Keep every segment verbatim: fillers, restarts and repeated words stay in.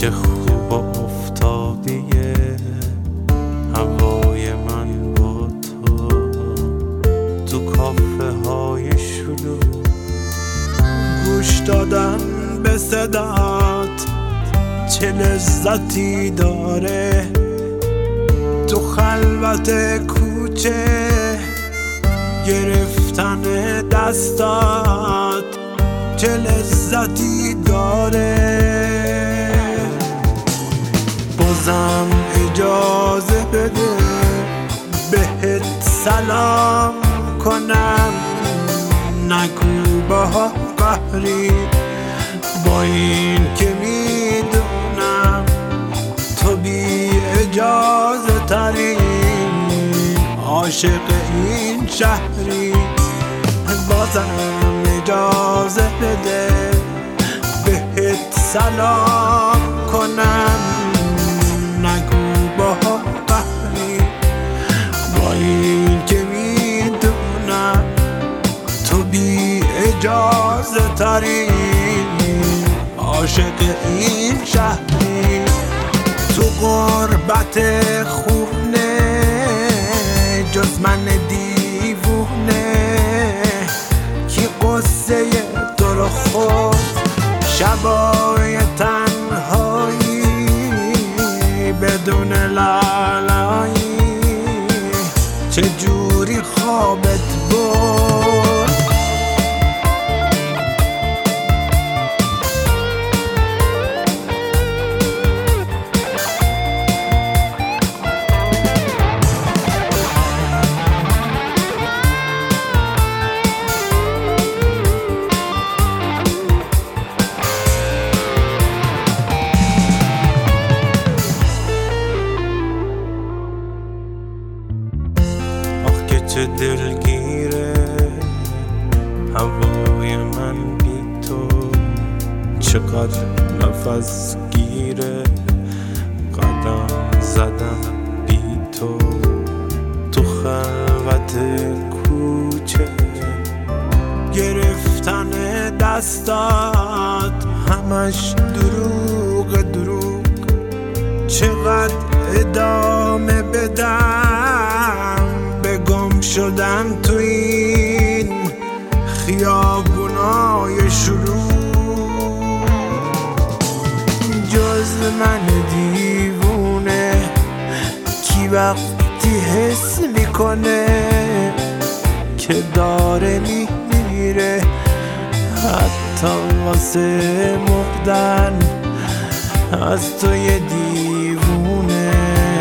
چه خوب افتادیه هوای من با تو تو کافه های شلوغ، گوش دادن به صدات چه لذتی داره، تو خلوت کوچه گرفتن دستات چه لذتی داره. بازم اجازه بده بهت سلام کنم، نگو با قهری با این که میدونم تو بی اجازه ترین عاشق این شهری. بازم اجازه بده بهت سلام کنم، نگو با قهری با این که میدونم تو بی اجازه ترین عاشق این شهری. تو غربت خونه جز من دیوونه کی قصه تو رو خود شبای تنهایی بدون لالایی چجوری خوابت برد. چه دلگیره هوای من بی تو، چقدر نفس گیره قدم زدم بی تو تو خلوت کوچه گرفتن دستات همش دروغ دروغ، چقدر ادامه بدم گم شدن تو این خیابونای شلوغ. جز من دیوونه کی وقتی حس میکنه که داره میمیره، حتی واسه مردن از تو یه دیوونه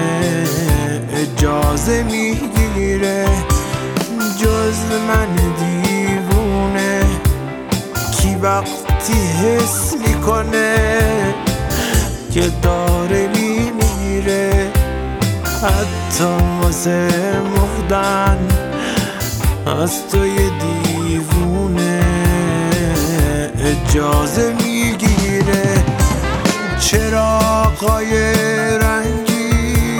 اجازه میگیره. جز من دیوونه کی وقتی حس میکنه که داره میمیره، حتی واسه مردن از تو یه دیوونه اجازه میگیره. چراغای رنگی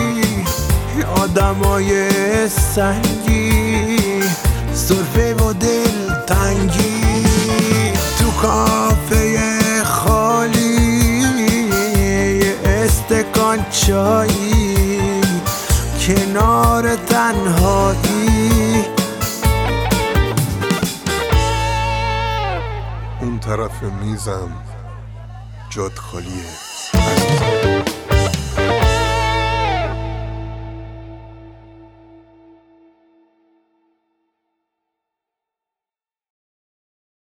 آدمای سنگی سرفه و دل تنگی تو کافه خالی یه استکان چایی کنار تنهایی. اون طرف میزم جاد خالیه.